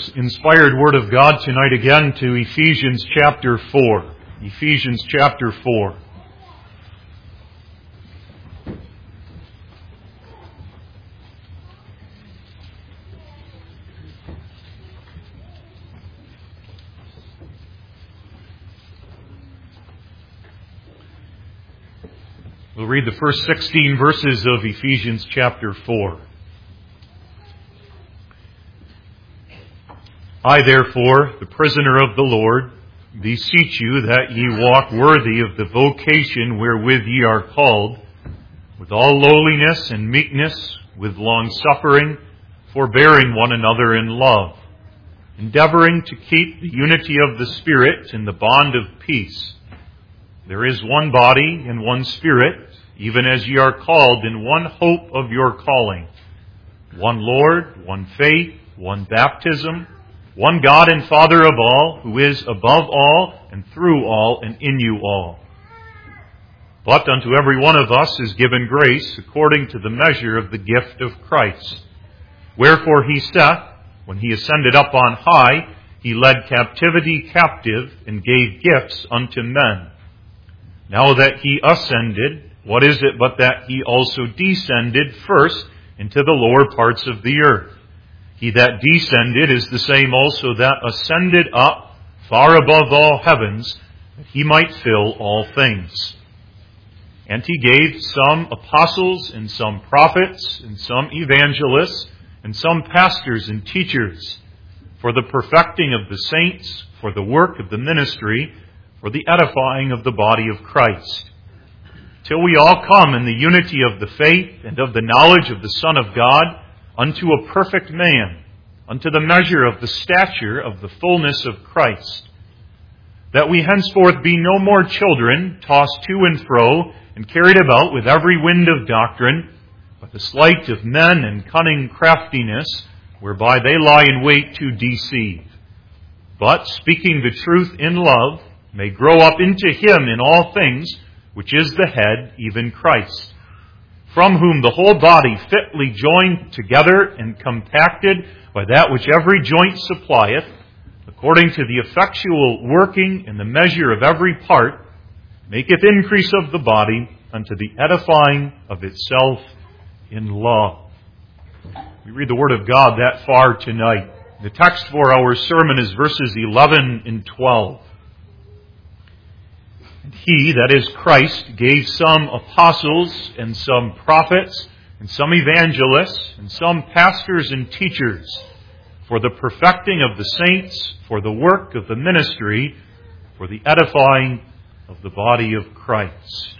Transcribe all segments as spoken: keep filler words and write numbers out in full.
Lord's inspired Word of God tonight again to Ephesians chapter four. Ephesians chapter four. We'll read the first sixteen verses of Ephesians chapter four. I, therefore, the prisoner of the Lord, beseech you that ye walk worthy of the vocation wherewith ye are called, with all lowliness and meekness, with long-suffering, forbearing one another in love, endeavoring to keep the unity of the Spirit in the bond of peace. There is one body and one Spirit, even as ye are called in one hope of your calling, one Lord, one faith, one baptism, one God and Father of all, who is above all, and through all, and in you all. But unto every one of us is given grace according to the measure of the gift of Christ. Wherefore he saith, when he ascended up on high, he led captivity captive, and gave gifts unto men. Now that he ascended, what is it but that he also descended first into the lower parts of the earth? He that descended is the same also that ascended up far above all heavens, that he might fill all things. And he gave some apostles, and some prophets, and some evangelists, and some pastors and teachers, for the perfecting of the saints, for the work of the ministry, for the edifying of the body of Christ, till we all come in the unity of the faith and of the knowledge of the Son of God, unto a perfect man, unto the measure of the stature of the fullness of Christ, that we henceforth be no more children, tossed to and fro, and carried about with every wind of doctrine, by the sleight of men and cunning craftiness, whereby they lie in wait to deceive. But, speaking the truth in love, may grow up into him in all things, which is the head, even Christ, from whom the whole body fitly joined together and compacted by that which every joint supplieth, according to the effectual working in the measure of every part, maketh increase of the body unto the edifying of itself in love. We read the Word of God that far tonight. The text for our sermon is verses eleven and twelve. And he, that is Christ, gave some apostles, and some prophets, and some evangelists, and some pastors and teachers, for the perfecting of the saints, for the work of the ministry, for the edifying of the body of Christ.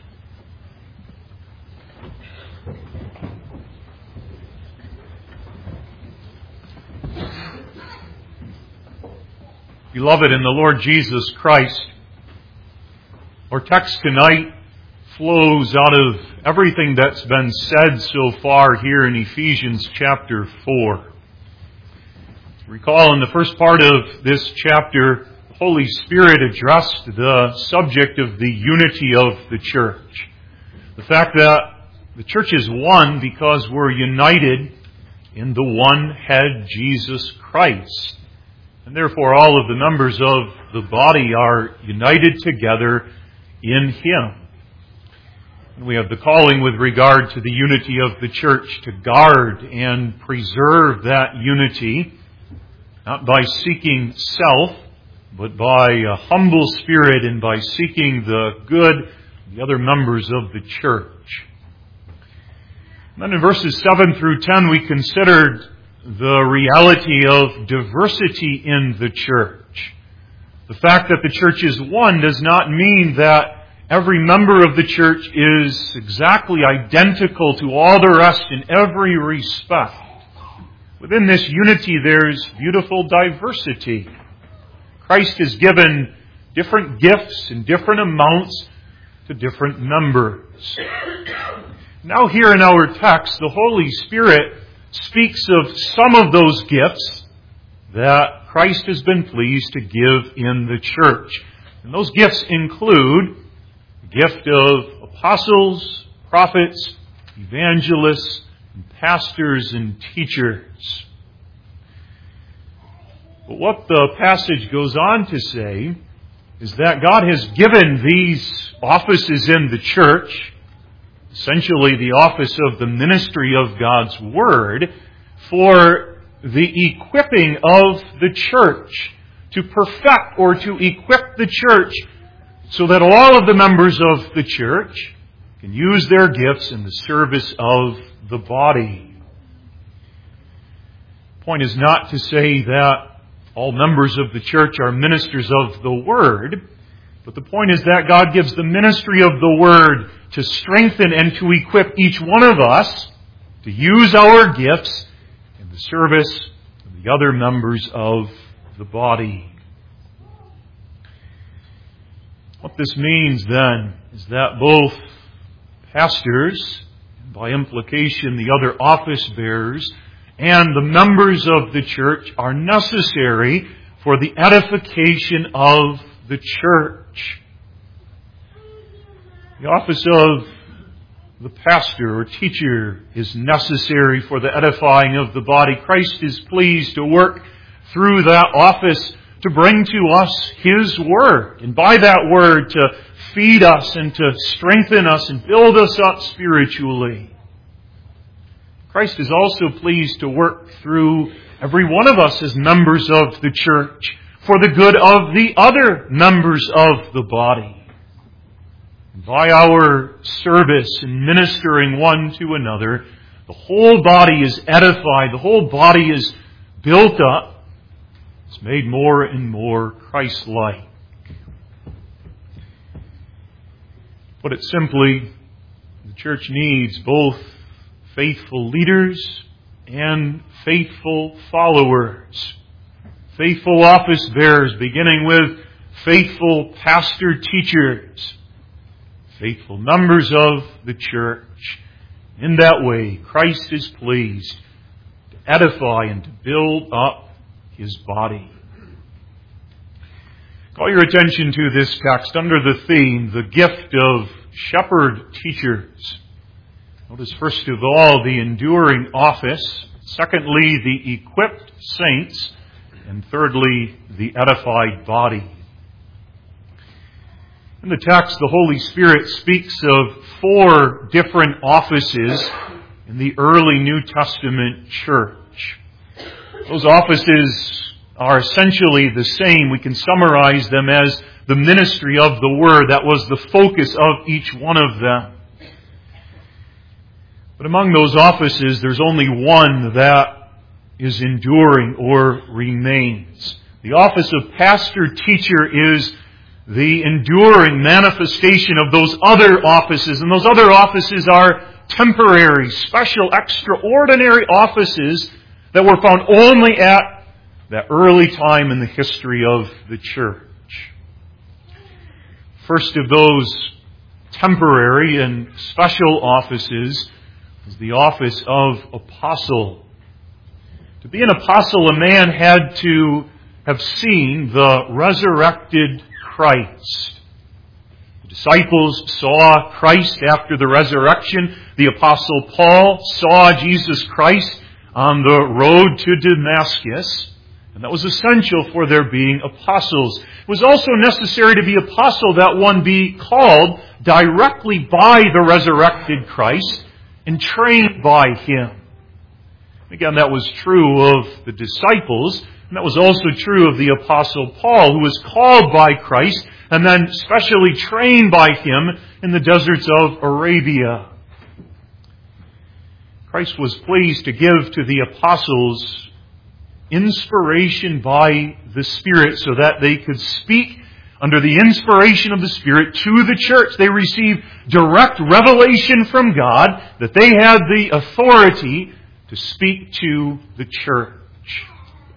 Beloved in the Lord Jesus Christ, our text tonight flows out of everything that's been said so far here in Ephesians chapter four. Recall in the first part of this chapter, the Holy Spirit addressed the subject of the unity of the church. The fact that the church is one because we're united in the one head, Jesus Christ. And therefore all of the members of the body are united together in Him. And we have the calling with regard to the unity of the church to guard and preserve that unity, not by seeking self, but by a humble spirit and by seeking the good of the other members of the church. And then in verses seven through ten we considered the reality of diversity in the church. The fact that the church is one does not mean that every member of the church is exactly identical to all the rest in every respect. Within this unity there's beautiful diversity. Christ has given different gifts in different amounts to different members. Now here in our text, the Holy Spirit speaks of some of those gifts that Christ has been pleased to give in the church. And those gifts include the gift of apostles, prophets, evangelists, and pastors and teachers. But what the passage goes on to say is that God has given these offices in the church, essentially the office of the ministry of God's Word, for the equipping of the church, to perfect or to equip the church so that all of the members of the church can use their gifts in the service of the body. The point is not to say that all members of the church are ministers of the Word, but the point is that God gives the ministry of the Word to strengthen and to equip each one of us to use our gifts in the service of the other members of the body. What this means then is that both pastors, and by implication the other office bearers, and the members of the church are necessary for the edification of the church. The office of the pastor or teacher is necessary for the edifying of the body. Christ is pleased to work through that office to bring to us His Word, and by that Word to feed us and to strengthen us and build us up spiritually. Christ is also pleased to work through every one of us as members of the church for the good of the other members of the body. And by our service and ministering one to another, the whole body is edified, the whole body is built up, it's made more and more Christ-like. Put it simply, the church needs both faithful leaders and faithful followers. Faithful office bearers, beginning with faithful pastor teachers. Faithful members of the church. In that way, Christ is pleased to edify and to build up His body. Call your attention to this text under the theme, the gift of shepherd teachers. Notice first of all the enduring office, secondly the equipped saints, and thirdly the edified body. In the text, the Holy Spirit speaks of four different offices in the early New Testament church. Those offices are essentially the same. We can summarize them as the ministry of the Word. That was the focus of each one of them. But among those offices, there's only one that is enduring or remains. The office of pastor-teacher is the enduring manifestation of those other offices. And those other offices are temporary, special, extraordinary offices that were found only at that early time in the history of the church. First of those temporary and special offices is the office of apostle. To be an apostle, a man had to have seen the resurrected Christ. The disciples saw Christ after the resurrection. The apostle Paul saw Jesus Christ on the road to Damascus. And that was essential for their being apostles. It was also necessary to be apostle that one be called directly by the resurrected Christ and trained by Him. Again, that was true of the disciples, and that was also true of the apostle Paul, who was called by Christ and then specially trained by Him in the deserts of Arabia. Christ was pleased to give to the apostles inspiration by the Spirit so that they could speak under the inspiration of the Spirit to the church. They received direct revelation from God that they had the authority to speak to the church.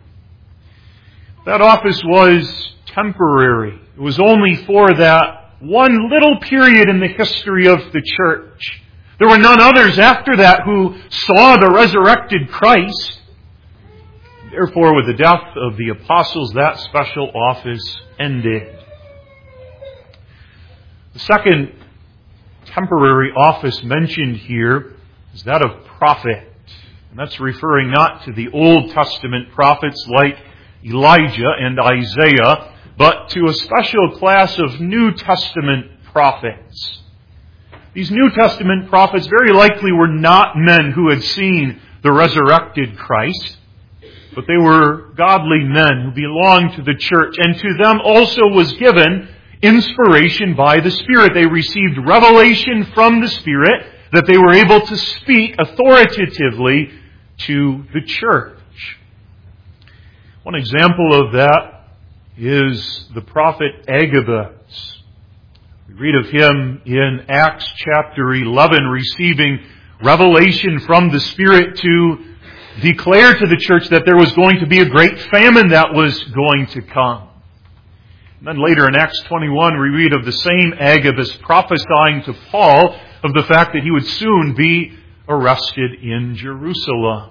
That office was temporary. It was only for that one little period in the history of the church. There were none others after that who saw the resurrected Christ. Therefore, with the death of the apostles, that special office ended. The second temporary office mentioned here is that of prophet. And that's referring not to the Old Testament prophets like Elijah and Isaiah, but to a special class of New Testament prophets. These New Testament prophets very likely were not men who had seen the resurrected Christ, but they were godly men who belonged to the church, and to them also was given inspiration by the Spirit. They received revelation from the Spirit that they were able to speak authoritatively to the church. One example of that is the prophet Agabus. We read of him in Acts chapter eleven, receiving revelation from the Spirit to declare to the church that there was going to be a great famine that was going to come. And then later in Acts twenty-one, we read of the same Agabus prophesying to Paul of the fact that he would soon be arrested in Jerusalem.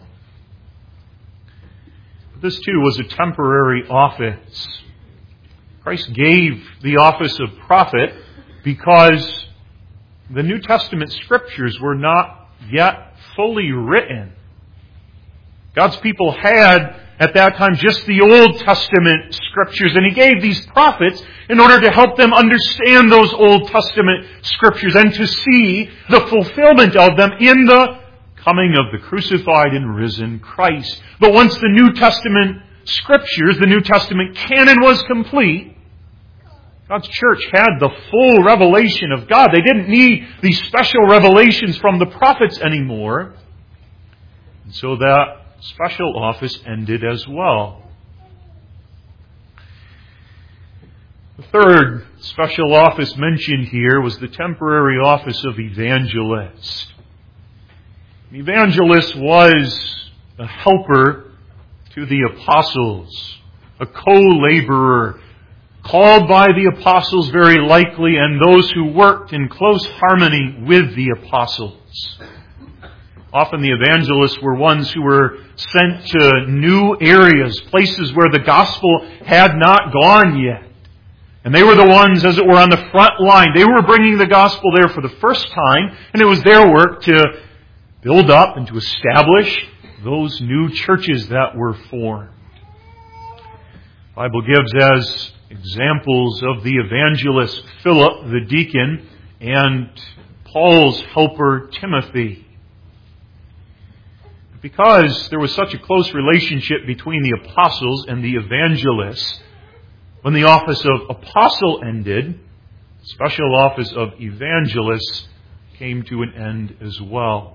But this too was a temporary office. Christ gave the office of prophet because the New Testament Scriptures were not yet fully written. God's people had, at that time, just the Old Testament Scriptures, and He gave these prophets in order to help them understand those Old Testament Scriptures and to see the fulfillment of them in the coming of the crucified and risen Christ. But once the New Testament Scriptures, the New Testament canon was complete, God's church had the full revelation of God. They didn't need these special revelations from the prophets anymore. And so that special office ended as well. The third special office mentioned here was the temporary office of evangelist. An evangelist was a helper to the apostles, a co-laborer, called by the apostles very likely, and those who worked in close harmony with the apostles. Often the evangelists were ones who were sent to new areas, places where the gospel had not gone yet. And they were the ones, as it were, on the front line. They were bringing the gospel there for the first time, and it was their work to build up and to establish those new churches that were formed. The Bible gives as examples of the evangelist Philip the deacon and Paul's helper Timothy. Because there was such a close relationship between the apostles and the evangelists, when the office of apostle ended, the special office of evangelist came to an end as well.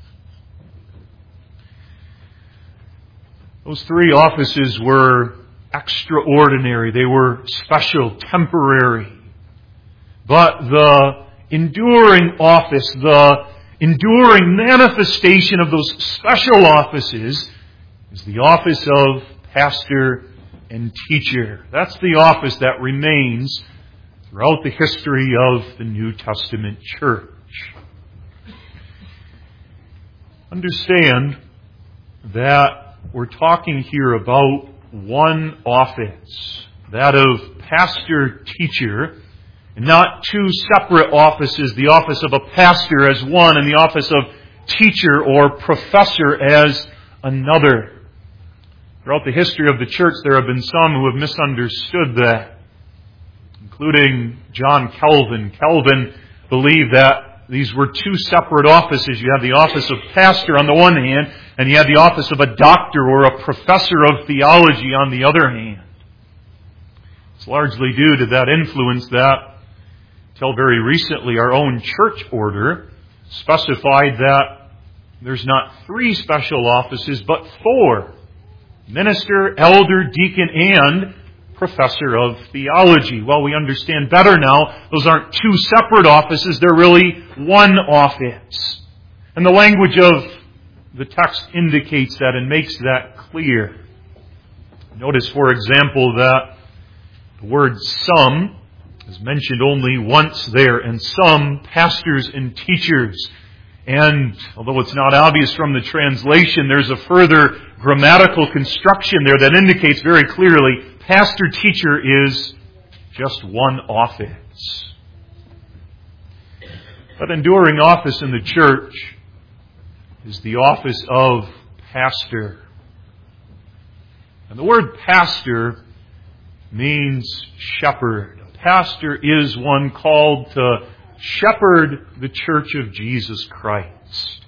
Those three offices were extraordinary. They were special, temporary. But the enduring office, the enduring manifestation of those special offices is the office of pastor and teacher. That's the office that remains throughout the history of the New Testament church. Understand that we're talking here about one office, that of pastor-teacher, and not two separate offices, the office of a pastor as one and the office of teacher or professor as another. Throughout the history of the church, there have been some who have misunderstood that, including John Calvin. Calvin believed that these were two separate offices. You had the office of pastor on the one hand, and you had the office of a doctor or a professor of theology on the other hand. It's largely due to that influence that, until very recently, our own church order specified that there's not three special offices, but four. Minister, elder, deacon, and professor of theology. Well, we understand better now, those aren't two separate offices, they're really one office. And the language of the text indicates that and makes that clear. Notice, for example, that the word some is mentioned only once there, and some pastors and teachers. And although it's not obvious from the translation, there's a further grammatical construction there that indicates very clearly pastor-teacher is just one office. But enduring office in the church is the office of pastor. And the word pastor means shepherd. A pastor is one called to shepherd the church of Jesus Christ.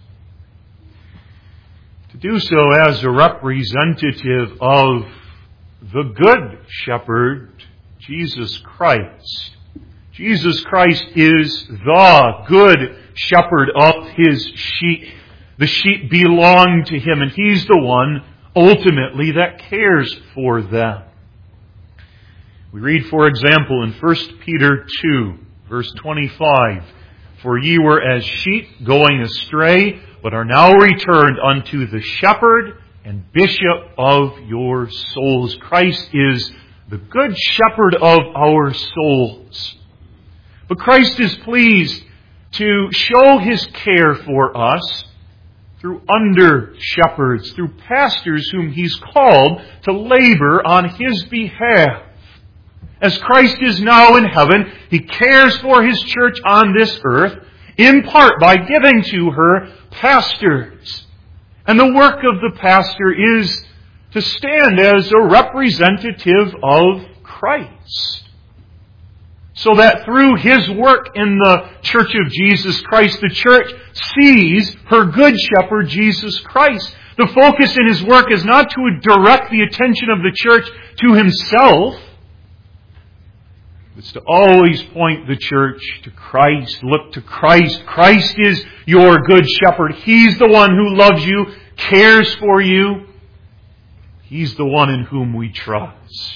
To do so as a representative of the good shepherd, Jesus Christ. Jesus Christ is the good shepherd of His sheep. The sheep belong to Him, and He's the one ultimately that cares for them. We read, for example, in First Peter two, verse twenty-five, "For ye were as sheep going astray, but are now returned unto the shepherd and bishop of your souls." Christ is the good shepherd of our souls. But Christ is pleased to show His care for us through under-shepherds, through pastors whom He's called to labor on His behalf. As Christ is now in heaven, He cares for His church on this earth, in part by giving to her pastors. And the work of the pastor is to stand as a representative of Christ. So that through His work in the church of Jesus Christ, the church sees her good shepherd, Jesus Christ. The focus in His work is not to direct the attention of the church to Himself. It's to always point the church to Christ. Look to Christ. Christ is your good shepherd. He's the one who loves you, cares for you. He's the one in whom we trust.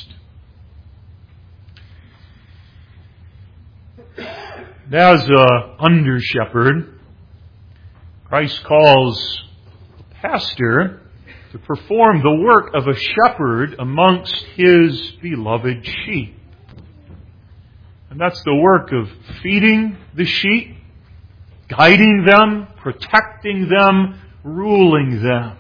As a under-shepherd, Christ calls a pastor to perform the work of a shepherd amongst His beloved sheep. And that's the work of feeding the sheep, guiding them, protecting them, ruling them.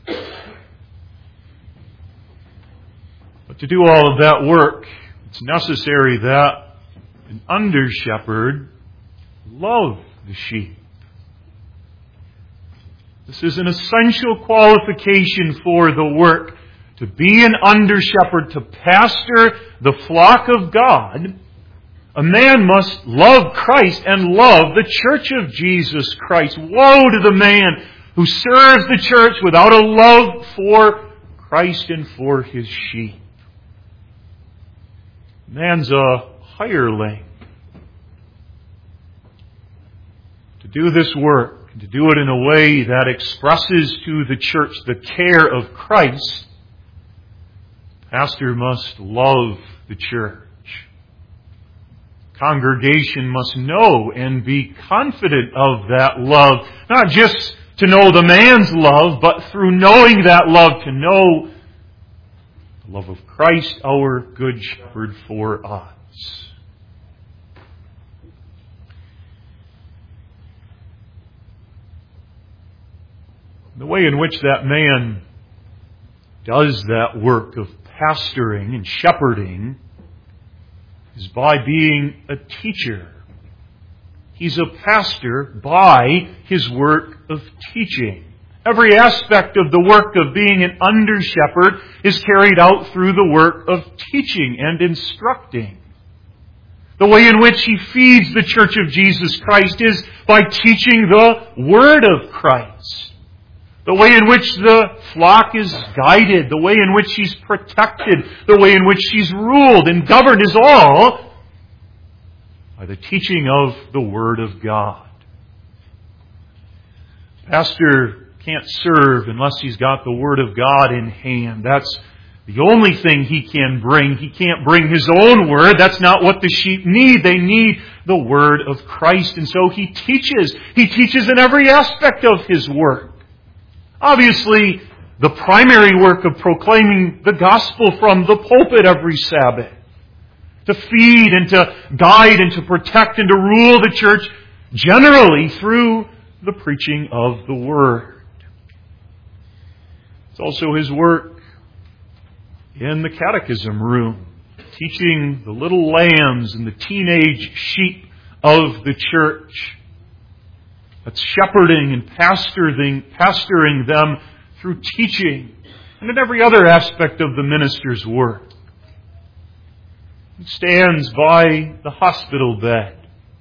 But to do all of that work, it's necessary that an under-shepherd love the sheep. This is an essential qualification for the work. To be an under-shepherd, to pastor the flock of God, a man must love Christ and love the church of Jesus Christ. Woe to the man who serves the church without a love for Christ and for His sheep. Man's a hireling. To do this work, to do it in a way that expresses to the church the care of Christ, the pastor must love the church. Congregation must know and be confident of that love, not just to know the man's love, but through knowing that love to know the love of Christ, our good shepherd, for us. The way in which that man does that work of pastoring and shepherding is by being a teacher. He's a pastor by his work of teaching. Every aspect of the work of being an under-shepherd is carried out through the work of teaching and instructing. The way in which he feeds the church of Jesus Christ is by teaching the Word of Christ. The way in which the flock is guided, the way in which she's protected, the way in which she's ruled and governed is all by the teaching of the Word of God. Pastor can't serve unless he's got the Word of God in hand. That's the only thing he can bring. He can't bring his own Word. That's not what the sheep need. They need the Word of Christ. And so he teaches. He teaches in every aspect of his work. Obviously, the primary work of proclaiming the gospel from the pulpit every Sabbath. To feed and to guide and to protect and to rule the church generally through the preaching of the Word. It's also his work in the catechism room, teaching the little lambs and the teenage sheep of the church. That's shepherding and pastoring, pastoring them through teaching. and in every other aspect of the minister's work. He stands by the hospital bed.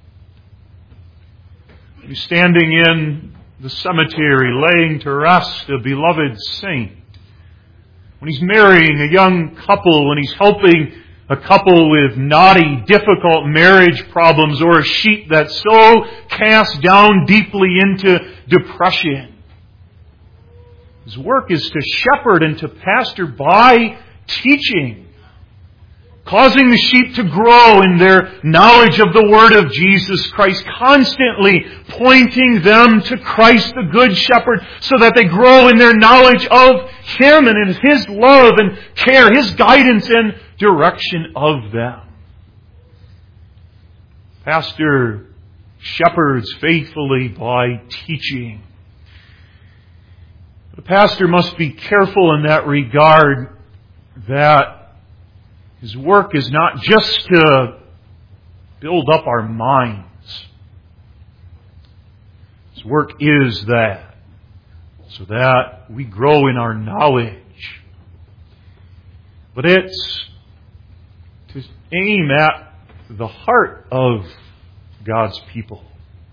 He's standing in the cemetery, laying to rest a beloved saint. When he's marrying a young couple, when he's helping a couple with knotty, difficult marriage problems, or a sheep that's so cast down deeply into depression. His work is to shepherd and to pastor by teaching, causing the sheep to grow in their knowledge of the Word of Jesus Christ, constantly pointing them to Christ the Good Shepherd so that they grow in their knowledge of Him and in His love and care, His guidance and direction of them. Pastor shepherds faithfully by teaching. The pastor must be careful in that regard that his work is not just to build up our minds. His work is that, so that we grow in our knowledge. But it's to aim at the heart of God's people.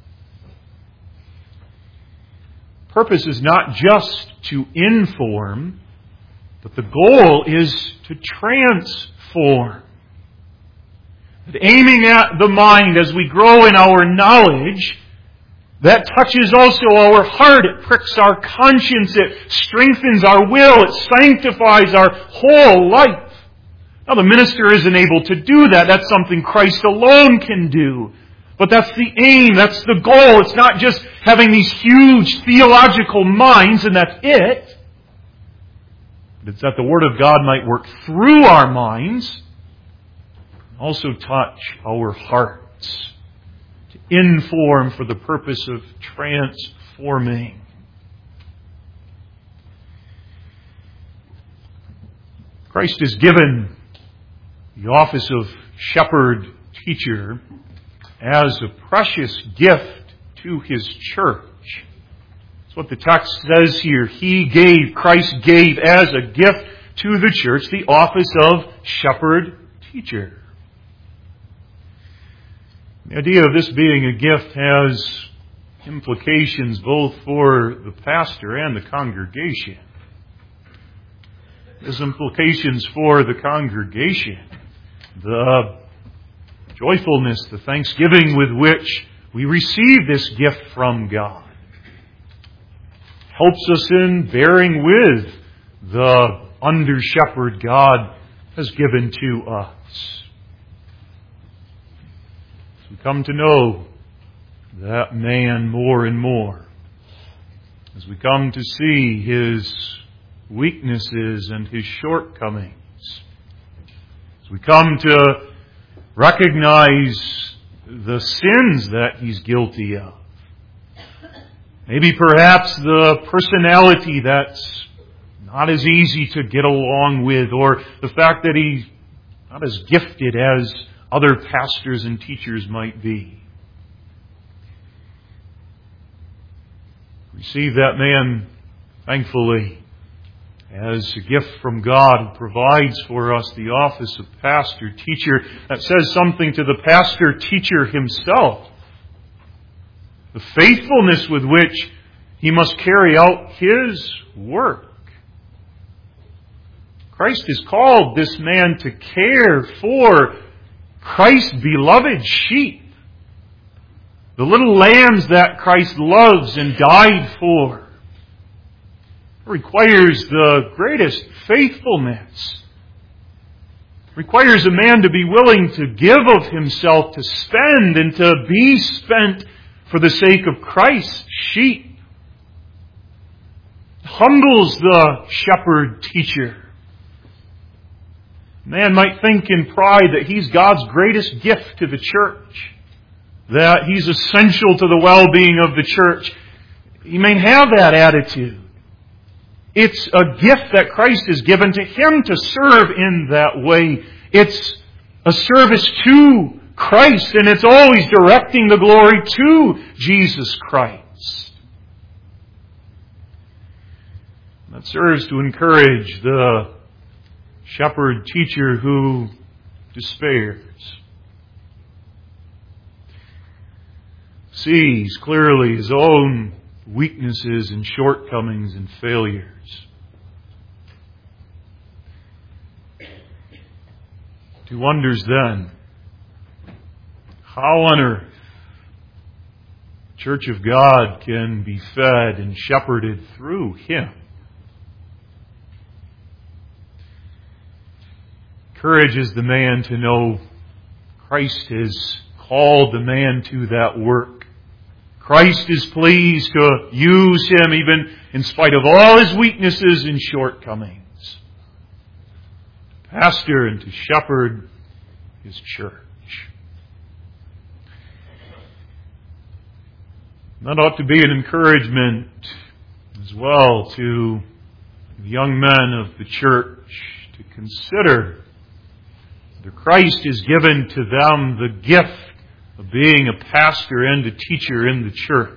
Purpose is not just to inform, but the goal is to transform. That aiming at the mind as we grow in our knowledge, that touches also our heart. It pricks our conscience. It strengthens our will. It sanctifies our whole life. Now, the minister isn't able to do that. That's something Christ alone can do. But that's the aim. That's the goal. It's not just having these huge theological minds and that's it. But it's that the Word of God might work through our minds, also touch our hearts, to inform for the purpose of transforming. Christ is given the office of shepherd teacher as a precious gift to His church. That's what the text says here. He gave, Christ gave as a gift to the church the office of shepherd teacher. The idea of this being a gift has implications both for the pastor and the congregation. There's implications for the congregation. The joyfulness, the thanksgiving with which we receive this gift from God helps us in bearing with the under-shepherd God has given to us. As we come to know that man more and more, as we come to see his weaknesses and his shortcomings, as we come to recognize the sins that he's guilty of. Maybe perhaps the personality that's not as easy to get along with, or the fact that he's not as gifted as other pastors and teachers might be. Receive that man thankfully as a gift from God who provides for us the office of pastor, teacher. That says something to the pastor, teacher himself. The faithfulness with which he must carry out his work. Christ has called this man to care for Christ's beloved sheep. The little lambs that Christ loves and died for. Requires the greatest faithfulness. Requires a man to be willing to give of himself, to spend and to be spent for the sake of Christ's sheep. Humbles the shepherd teacher. Man might think in pride that he's God's greatest gift to the church, that he's essential to the well-being of the church. He may have that attitude. It's a gift that Christ has given to him to serve in that way. It's a service to Christ, and it's always directing the glory to Jesus Christ. That serves to encourage the shepherd teacher who despairs. Sees clearly his own weaknesses and shortcomings and failures. He wonders then, how on earth the Church of God can be fed and shepherded through him. Encourages the man to know Christ has called the man to that work. Christ is pleased to use him even in spite of all his weaknesses and shortcomings. To pastor and to shepherd his church. That ought to be an encouragement as well to the young men of the church to consider that Christ has given to them the gift of being a pastor and a teacher in the church.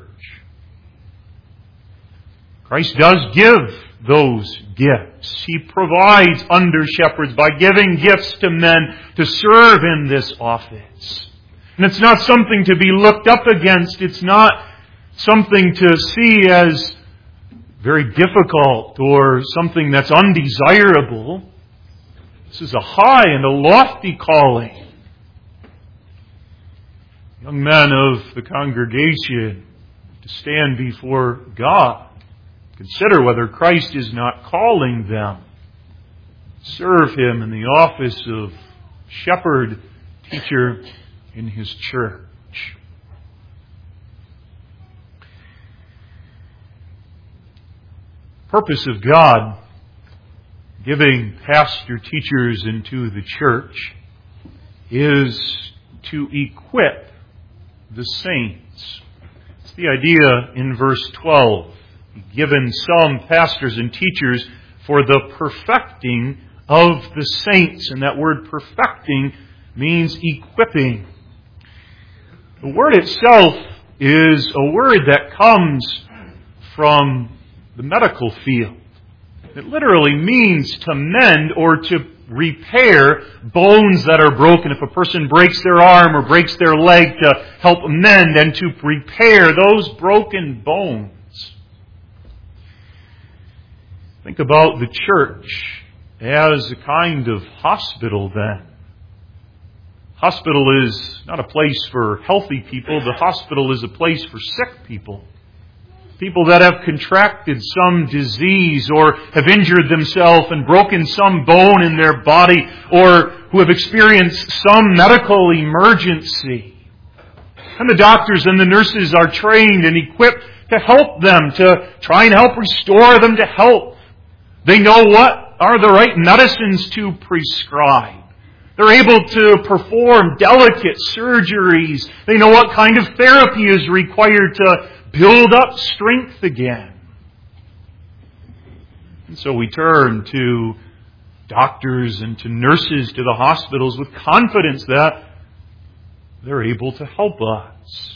Christ does give those gifts. He provides under shepherds by giving gifts to men to serve in this office. And it's not something to be looked up against. It's not something to see as very difficult or something that's undesirable. This is a high and a lofty calling. Young men of the congregation, to stand before God, consider whether Christ is not calling them. Serve Him in the office of shepherd, teacher in His church. Purpose of God giving pastor teachers into the church is to equip the saints. It's the idea in verse twelve. Given some pastors and teachers for the perfecting of the saints. And that word perfecting means equipping. The word itself is a word that comes from the medical field. It literally means to mend or to repair bones that are broken. If a person breaks their arm or breaks their leg, to help mend and to repair those broken bones. Think about the church as a kind of hospital then. Hospital is not a place for healthy people. The hospital is a place for sick people. People that have contracted some disease or have injured themselves and broken some bone in their body or who have experienced some medical emergency. And the doctors and the nurses are trained and equipped to help them, to try and help restore them to health. They know what are the right medicines to prescribe. They're able to perform delicate surgeries. They know what kind of therapy is required to build up strength again. And so we turn to doctors and to nurses, to the hospitals with confidence that they're able to help us.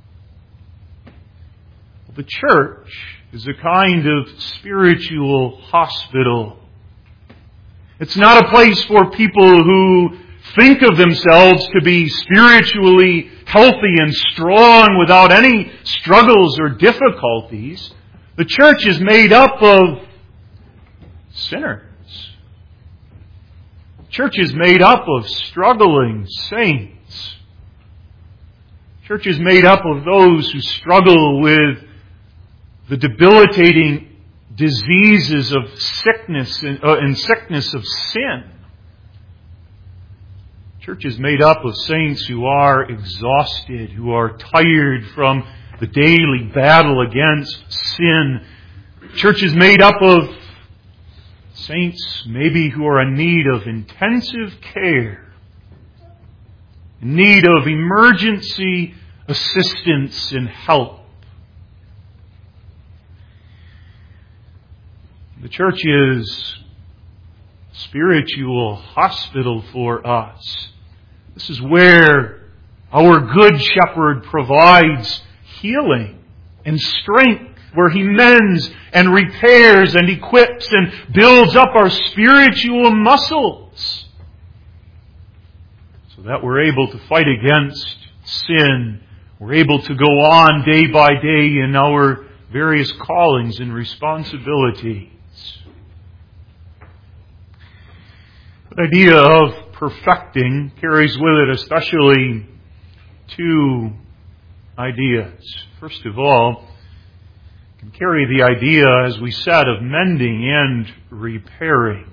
The church is a kind of spiritual hospital. It's not a place for people who think of themselves to be spiritually healthy and strong without any struggles or difficulties. The church is made up of sinners. The church is made up of struggling saints. The church is made up of those who struggle with the debilitating diseases of sickness and, uh, and sickness of sin. Church is made up of saints who are exhausted, who are tired from the daily battle against sin. Church is made up of saints maybe who are in need of intensive care, in need of emergency assistance and help. The church is a spiritual hospital for us. This is where our good shepherd provides healing and strength where He mends and repairs and equips and builds up our spiritual muscles so that we're able to fight against sin. We're able to go on day by day in our various callings and responsibilities. The idea of perfecting carries with it especially two ideas. First of all, it can carry the idea, as we said, of mending and repairing.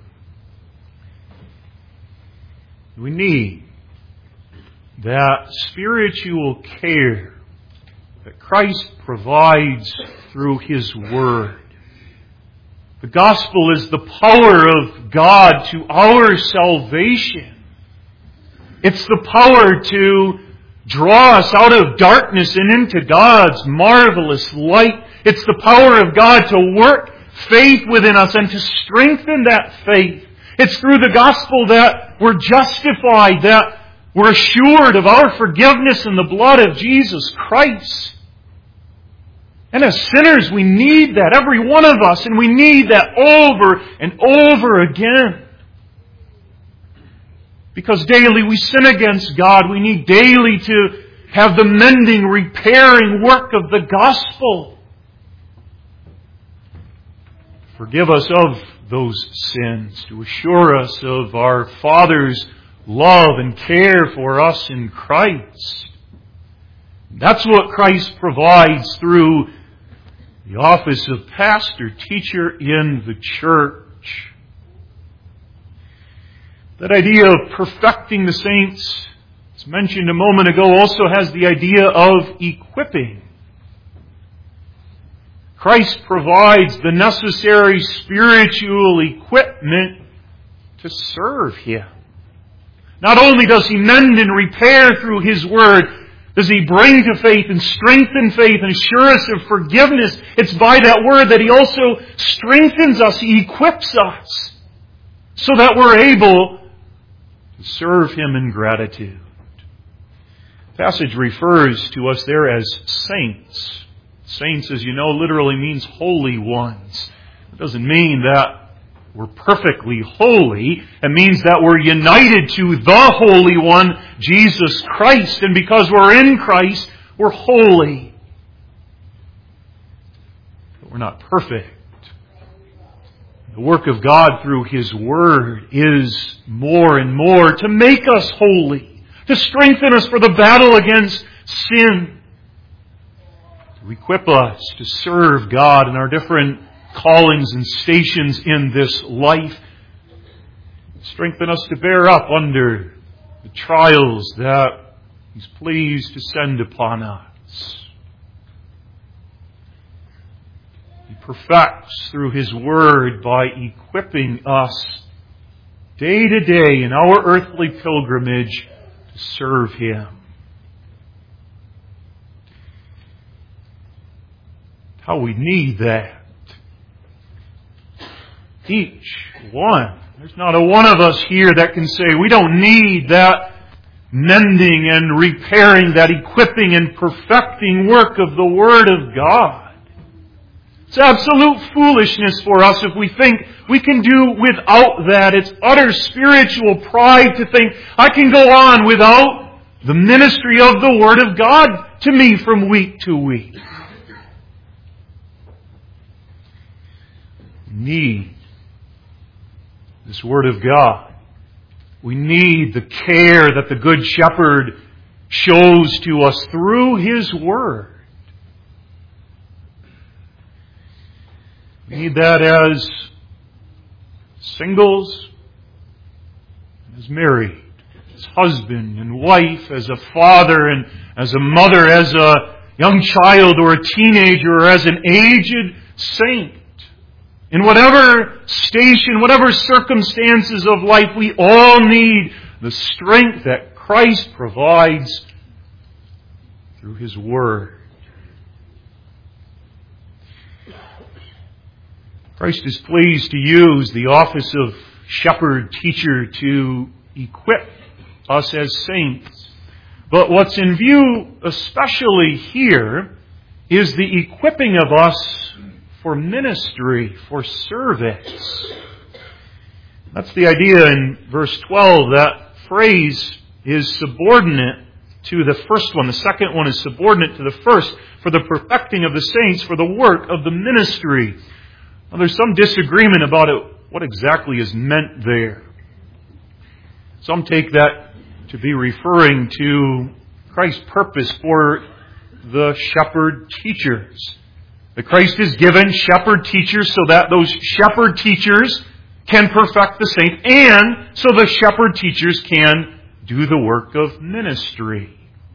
We need that spiritual care that Christ provides through His Word. The gospel is the power of God to our salvation. It's the power to draw us out of darkness and into God's marvelous light. It's the power of God to work faith within us and to strengthen that faith. It's through the gospel that we're justified, that we're assured of our forgiveness in the blood of Jesus Christ. And as sinners, we need that, every one of us, and we need that over and over again. Because daily we sin against God, we need daily to have the mending, repairing work of the gospel. Forgive us of those sins, to assure us of our Father's love and care for us in Christ. That's what Christ provides through the office of pastor, teacher in the church. That idea of perfecting the saints, as mentioned a moment ago, also has the idea of equipping. Christ provides the necessary spiritual equipment to serve Him. Not only does He mend and repair through His Word, does He bring to faith and strengthen faith and assure us of forgiveness. It's by that Word that He also strengthens us, He equips us, so that we're able to serve Him in gratitude. The passage refers to us there as saints. Saints, as you know, literally means holy ones. It doesn't mean that we're perfectly holy. It means that we're united to the Holy One, Jesus Christ. And because we're in Christ, we're holy. But we're not perfect. The work of God through His Word is more and more to make us holy, to strengthen us for the battle against sin, to equip us to serve God in our different callings and stations in this life. Strengthen us to bear up under the trials that He's pleased to send upon us. He perfects through His Word by equipping us day to day in our earthly pilgrimage to serve Him. How we need that. Each one. There's not a one of us here that can say we don't need that mending and repairing, that equipping and perfecting work of the Word of God. It's absolute foolishness for us if we think we can do without that. It's utter spiritual pride to think I can go on without the ministry of the Word of God to me from week to week. Need this Word of God. We need the care that the Good Shepherd shows to us through His Word. We need that as singles, as married, as husband and wife, as a father and as a mother, as a young child or a teenager, or as an aged saint. In whatever station, whatever circumstances of life, we all need the strength that Christ provides through His Word. Christ is pleased to use the office of shepherd, teacher to equip us as saints. But what's in view especially here is the equipping of us for ministry, for service. That's the idea in verse twelve. That phrase is subordinate to the first one. The second one is subordinate to the first, for the perfecting of the saints, for the work of the ministry. Now, there's some disagreement about it, what exactly is meant there. Some take that to be referring to Christ's purpose for the shepherd teachers. That Christ has given shepherd teachers so that those shepherd teachers can perfect the saints, and so the shepherd teachers can do the work of ministry.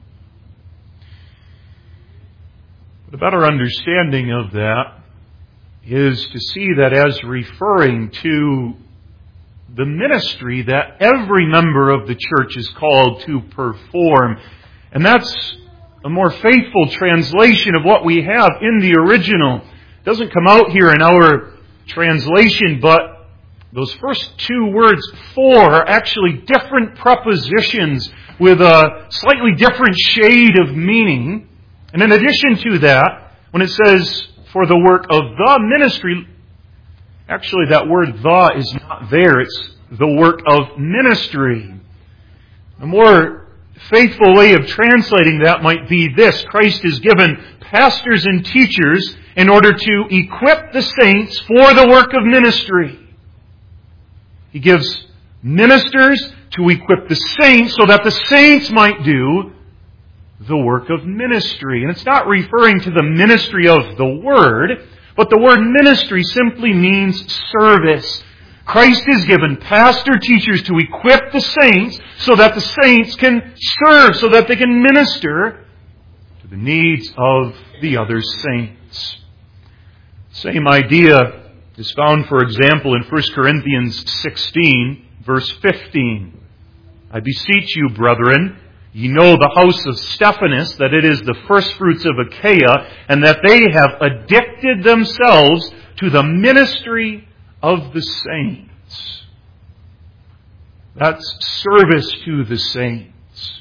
But a better understanding of that is to see that as referring to the ministry that every member of the church is called to perform. And that's a more faithful translation of what we have in the original. It doesn't come out here in our translation, but those first two words, for, are actually different prepositions with a slightly different shade of meaning. And in addition to that, when it says, for the work of the ministry, actually that word the is not there. It's the work of ministry. A more faithful way of translating that might be this: Christ has given pastors and teachers in order to equip the saints for the work of ministry. He gives ministers to equip the saints so that the saints might do the work of ministry. And it's not referring to the ministry of the Word, but the word ministry simply means service. Christ has given pastor teachers to equip the saints so that the saints can serve, so that they can minister to the needs of the other saints. Same idea is found, for example, in First Corinthians sixteen, verse fifteen. I beseech you, brethren, ye know the house of Stephanas, that it is the firstfruits of Achaia, and that they have addicted themselves to the ministry of the saints. That's service to the saints.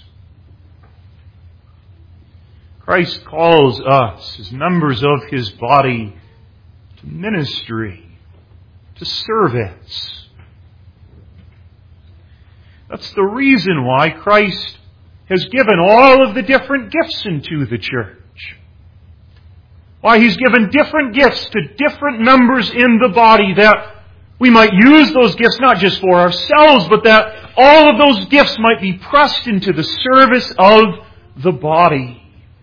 Christ calls us, as members of His body, to ministry, to service. That's the reason why Christ has given all of the different gifts into the church. Why He's given different gifts to different members in the body, that we might use those gifts not just for ourselves, but that all of those gifts might be pressed into the service of the body.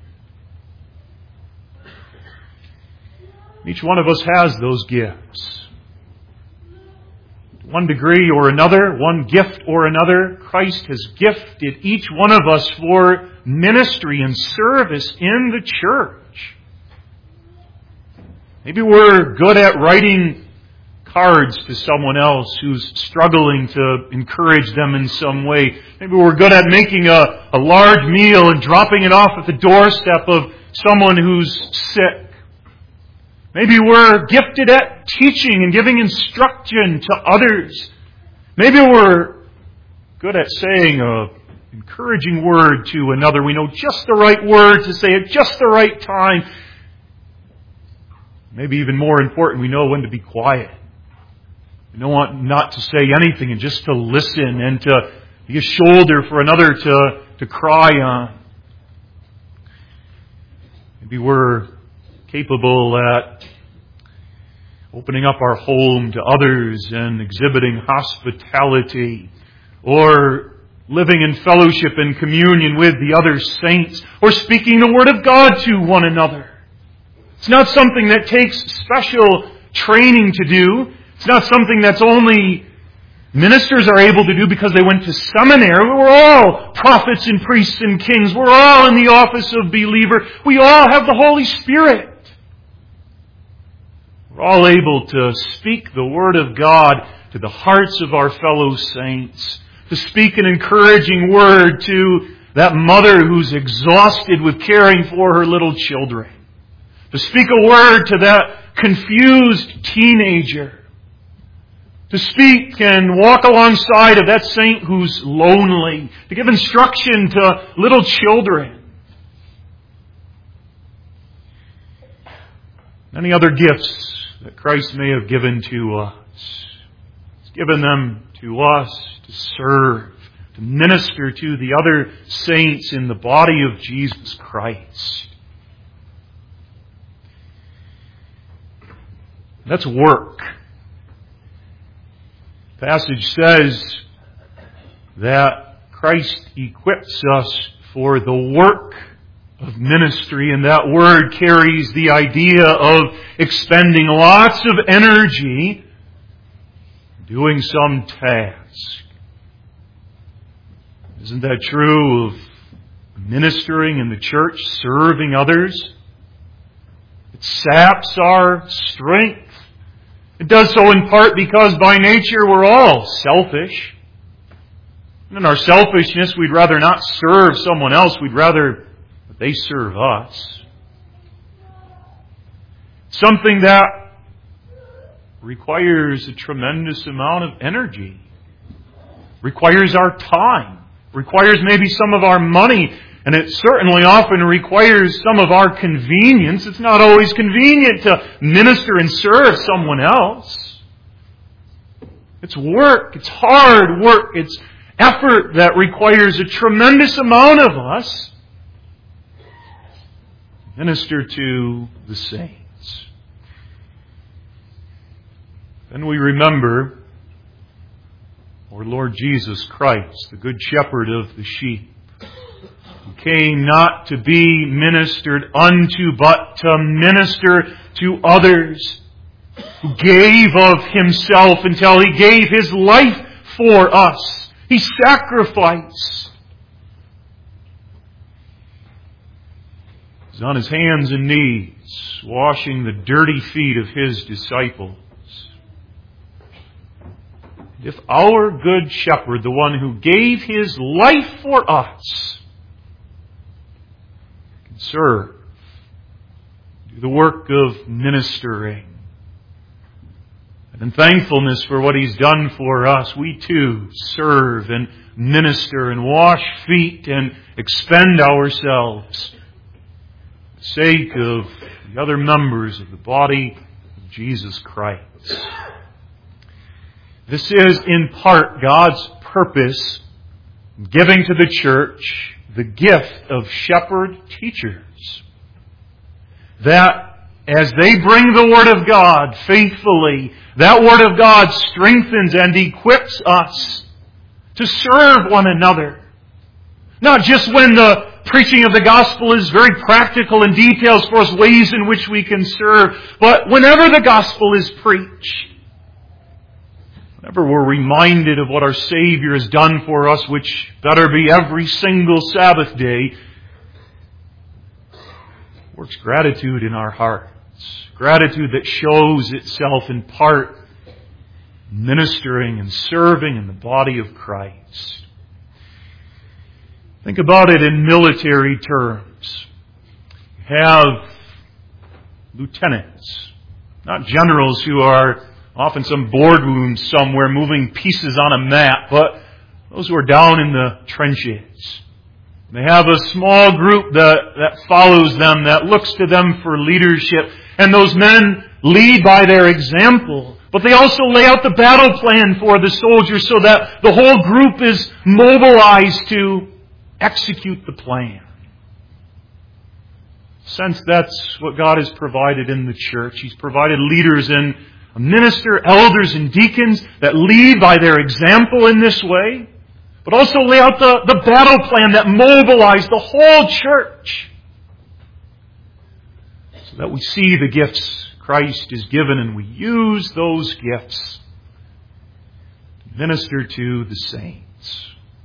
Each one of us has those gifts. To one degree or another, one gift or another, Christ has gifted each one of us for ministry and service in the church. Maybe we're good at writing cards to someone else who's struggling to encourage them in some way. Maybe we're good at making a, a large meal and dropping it off at the doorstep of someone who's sick. Maybe we're gifted at teaching and giving instruction to others. Maybe we're good at saying an encouraging word to another. We know just the right word to say at just the right time. Maybe even more important, we know when to be quiet. We don't want not to say anything and just to listen and to be a shoulder for another to, to cry on. Maybe we're capable at opening up our home to others and exhibiting hospitality, or living in fellowship and communion with the other saints, or speaking the Word of God to one another. It's not something that takes special training to do. It's not something that's only ministers are able to do because they went to seminary. We're all prophets and priests and kings. We're all in the office of believer. We all have the Holy Spirit. We're all able to speak the Word of God to the hearts of our fellow saints. To speak an encouraging word to that mother who's exhausted with caring for her little children. To speak a word to that confused teenager. To speak and walk alongside of that saint who's lonely. To give instruction to little children. Any other gifts that Christ may have given to us. He's given them to us to serve, to minister to the other saints in the body of Jesus Christ. That's work. The passage says that Christ equips us for the work of ministry, and that word carries the idea of expending lots of energy doing some task. Isn't that true of ministering in the church, serving others? It saps our strength. It does so in part because by nature we're all selfish. And in our selfishness, we'd rather not serve someone else. We'd rather that they serve us. Something that requires a tremendous amount of energy. Requires our time. Requires maybe some of our money. And it certainly often requires some of our convenience. It's not always convenient to minister and serve someone else. It's work. It's hard work. It's effort that requires a tremendous amount of us. Minister to the saints. Then we remember our Lord Jesus Christ, the Good Shepherd of the sheep, who came not to be ministered unto, but to minister to others, who gave of Himself until He gave His life for us. He sacrificed. He's on His hands and knees, washing the dirty feet of His disciples. If our Good Shepherd, the one who gave His life for us, can serve, do the work of ministering, and in thankfulness for what He's done for us, we too serve and minister and wash feet and expend ourselves for the sake of the other members of the body of Jesus Christ. This is in part God's purpose in giving to the church the gift of shepherd teachers. That as they bring the Word of God faithfully, that Word of God strengthens and equips us to serve one another. Not just when the preaching of the gospel is very practical and details for us ways in which we can serve, but whenever the gospel is preached, whenever we're reminded of what our Savior has done for us, which better be every single Sabbath day, works gratitude in our hearts. Gratitude that shows itself in part ministering and serving in the body of Christ. Think about it in military terms. You have lieutenants, not generals who are often some boardroom somewhere moving pieces on a map, but those who are down in the trenches. They have a small group that, that follows them, that looks to them for leadership. And those men lead by their example. But they also lay out the battle plan for the soldiers so that the whole group is mobilized to execute the plan. Since that's what God has provided in the church. He's provided leaders and a minister, elders and deacons that lead by their example in this way, but also lay out the, the battle plan that mobilizes the whole church so that we see the gifts Christ has given and we use those gifts to minister to the saints.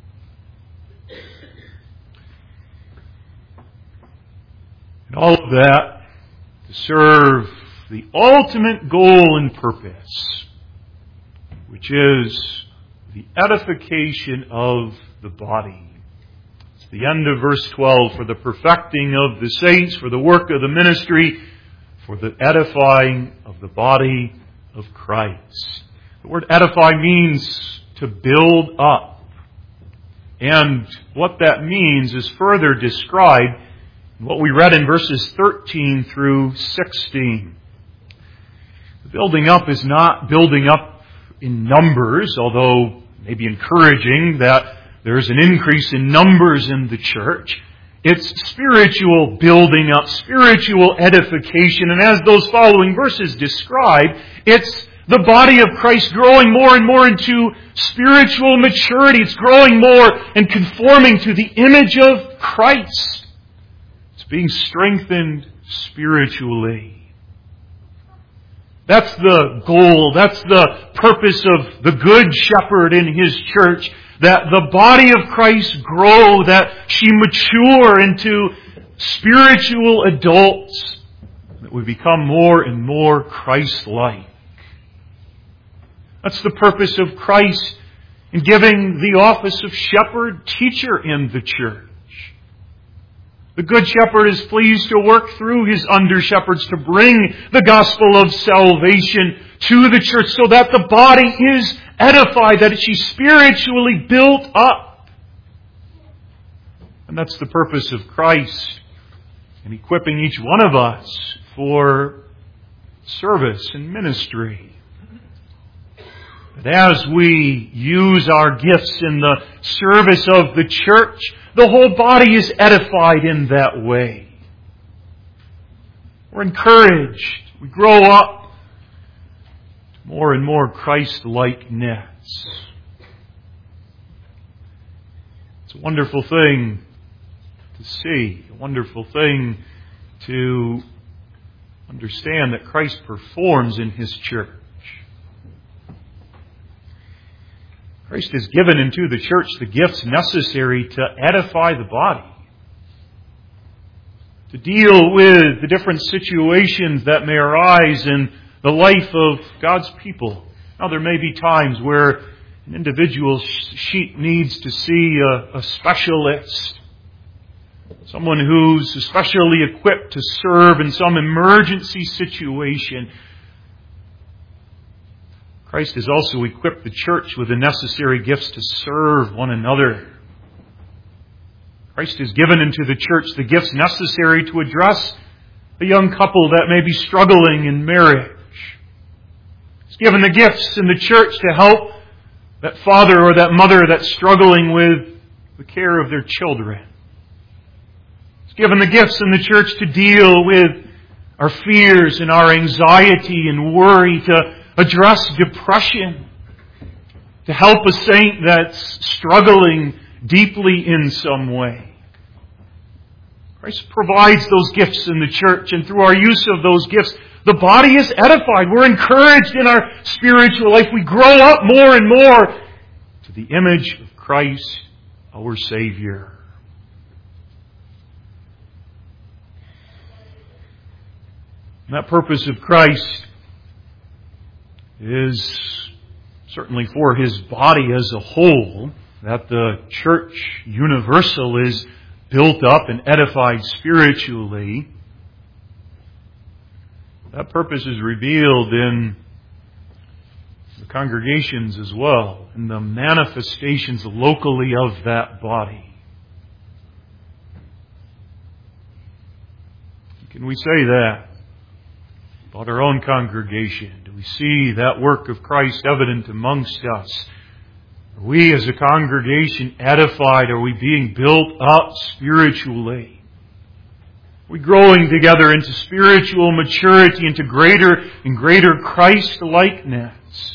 And all of that to serve the ultimate goal and purpose, which is the edification of the body. It's the end of verse twelve, for the perfecting of the saints, for the work of the ministry, for the edifying of the body of Christ. The word edify means to build up. And what that means is further described in what we read in verses thirteen through sixteen. The building up is not building up in numbers, although maybe encouraging that there's an increase in numbers in the church. It's spiritual building up, spiritual edification. And as those following verses describe, it's the body of Christ growing more and more into spiritual maturity. It's growing more and conforming to the image of Christ. It's being strengthened spiritually. That's the goal. That's the purpose of the Good Shepherd in His church. That the body of Christ grow, that she mature into spiritual adults. That we become more and more Christ-like. That's the purpose of Christ in giving the office of shepherd, teacher in the church. The Good Shepherd is pleased to work through His under-shepherds to bring the gospel of salvation to the church so that the body is edified, that she's spiritually built up. And that's the purpose of Christ in equipping each one of us for service and ministry. But as we use our gifts in the service of the church, the whole body is edified in that way. We're encouraged. We grow up to more and more Christ-likeness. It's a wonderful thing to see, a wonderful thing to understand that Christ performs in His church. Christ has given into the church the gifts necessary to edify the body, to deal with the different situations that may arise in the life of God's people. Now, there may be times where an individual sheep needs to see a, a specialist, someone who's especially equipped to serve in some emergency situation. Christ has also equipped the church with the necessary gifts to serve one another. Christ has given into the church the gifts necessary to address a young couple that may be struggling in marriage. He's given the gifts in the church to help that father or that mother that's struggling with the care of their children. He's given the gifts in the church to deal with our fears and our anxiety and worry, to address depression, to help a saint that's struggling deeply in some way. Christ provides those gifts in the church, and through our use of those gifts, the body is edified. We're encouraged in our spiritual life. We grow up more and more to the image of Christ, our Savior. And that purpose of Christ is certainly for His body as a whole, that the church universal is built up and edified spiritually. That purpose is revealed in the congregations as well, in the manifestations locally of that body. Can we say that about our own congregation? Do we see that work of Christ evident amongst us? Are we as a congregation edified? Are we being built up spiritually? Are we growing together into spiritual maturity, into greater and greater Christ-likeness?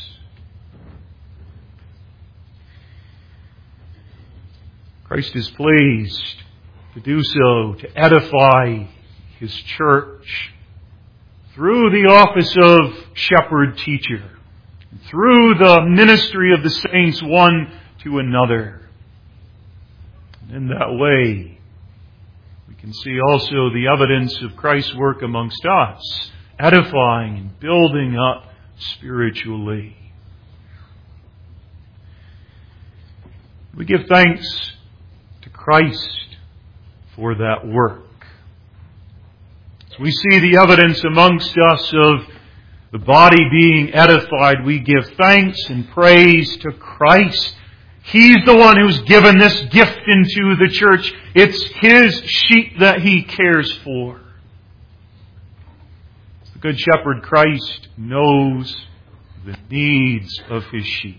Christ is pleased to do so, to edify His church through the office of shepherd-teacher, through the ministry of the saints one to another. And in that way, we can see also the evidence of Christ's work amongst us, edifying and building up spiritually. We give thanks to Christ for that work. As we see the evidence amongst us of the body being edified, we give thanks and praise to Christ. He's the one who's given this gift into the church. It's His sheep that He cares for. It's the Good Shepherd Christ knows the needs of His sheep.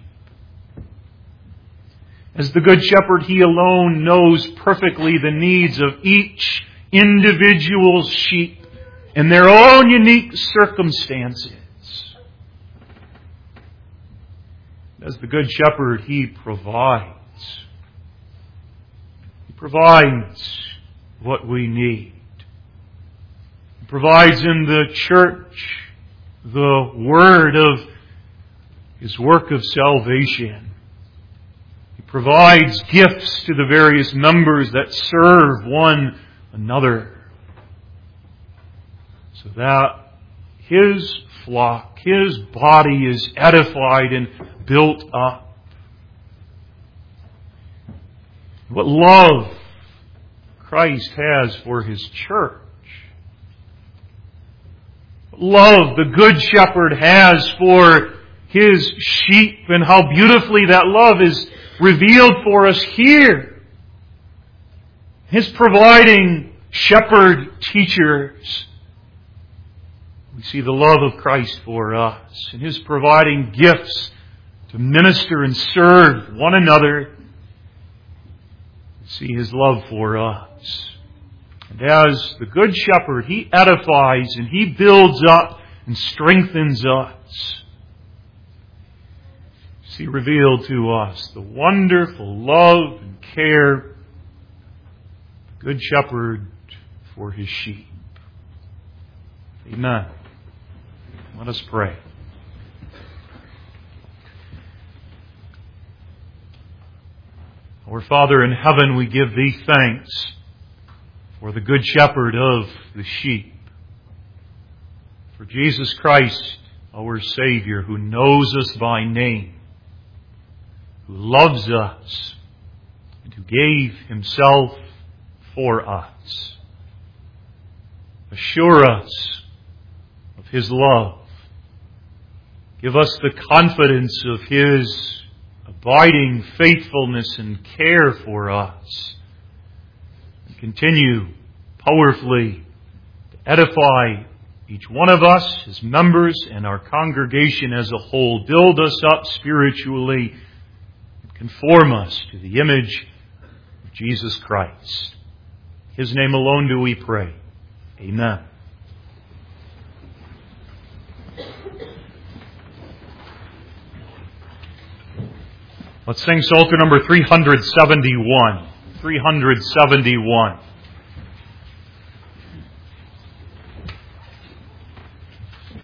As the Good Shepherd, He alone knows perfectly the needs of each individual sheep in their own unique circumstances. As the Good Shepherd, He provides. He provides what we need. He provides in the church the word of His work of salvation. He provides gifts to the various members that serve one another, so that His flock, His body is edified and built up. What love Christ has for His church. What love the Good Shepherd has for His sheep, and how beautifully that love is revealed for us here. His providing shepherd teachers. We see the love of Christ for us, and His providing gifts to minister and serve one another. We see His love for us. And as the Good Shepherd, He edifies and He builds up and strengthens us. See revealed to us the wonderful love and care of the Good Shepherd for His sheep. Amen. Let us pray. Our Father in heaven, we give Thee thanks for the Good Shepherd of the sheep, for Jesus Christ, our Savior, who knows us by name, who loves us, and who gave Himself for us. Assure us of His love. Give us the confidence of His abiding faithfulness and care for us. And continue powerfully to edify each one of us, His members, and our congregation as a whole. Build us up spiritually. Conform us to the image of Jesus Christ. His name alone do we pray. Amen. Let's sing Psalter number three seventy-one. three seventy-one.